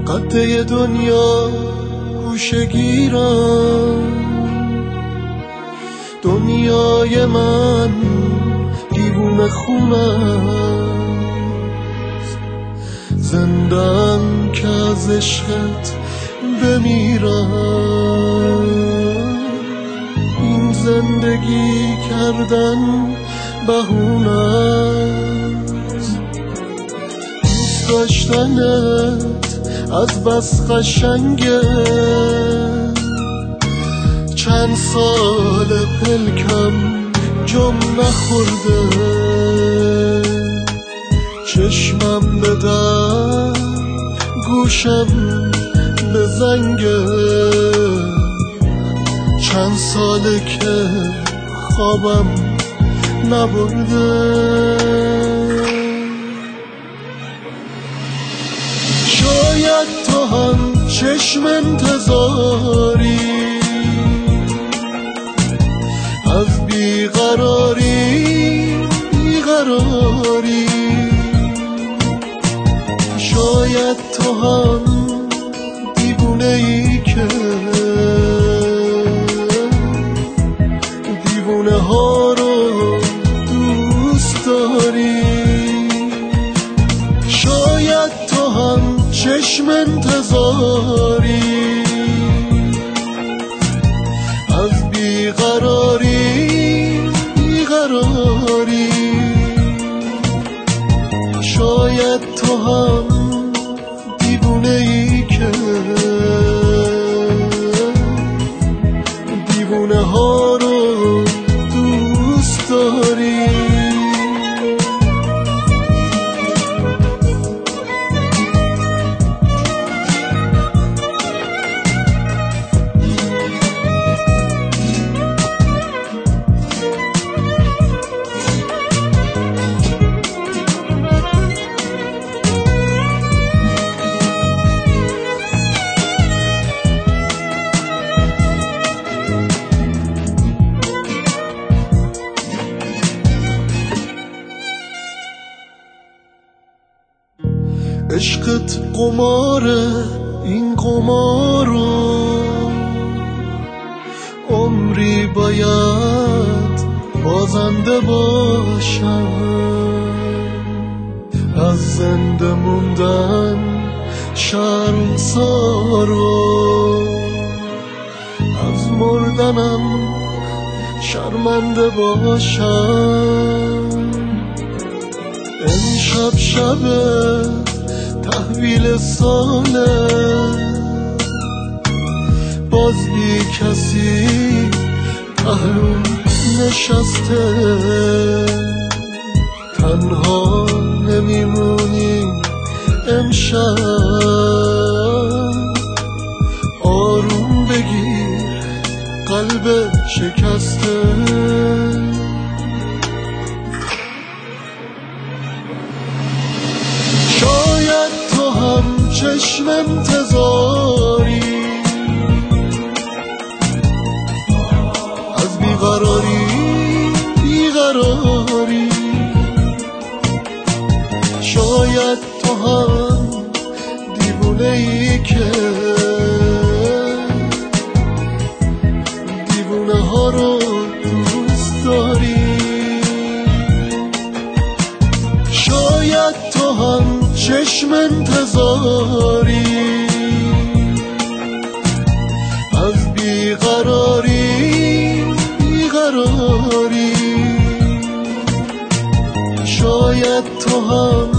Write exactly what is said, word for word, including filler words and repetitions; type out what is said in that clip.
قده دنیا گوشه گیرم، دنیای من دیوونه خونست، زندم که از عشقت بمیرم. این زندگی کردن بهونست، دوست داشتنت از بس قشنگه. چند سال پلکم جم نخورده، چشمم به در گوشم به زنگه. چند ساله که خوابم نبرده، شاید تو هم چشم انتظاری از بیقراری بیقراری. شاید تو هم دیوونه ای که دیوونه ها رو دوست داری. شاید تو هم چشم انتظاری از بیقراری بیقراری. شاید تو هم دیوونه ای که دیوونه ها رو دوست داری. عشقت قماره، این قمارو عمری باید بازنده باشم. از زنده موندن شرمسارو، از مردنم شرمنده باشم. امشب شبه تحویل ساله، باز بی کسی پهلو نشسته. تنها نمیمونیم امشب، آروم بگیر قلب شکسته. شاید تو هم چشم انتظاری از بیقراری بیقراری. شاید تو هم دیوونه ای که دیوونه ها رو دوست داری. شاید تو هم چشم انتظاری از بیقراری بیقراری. شاید تو هم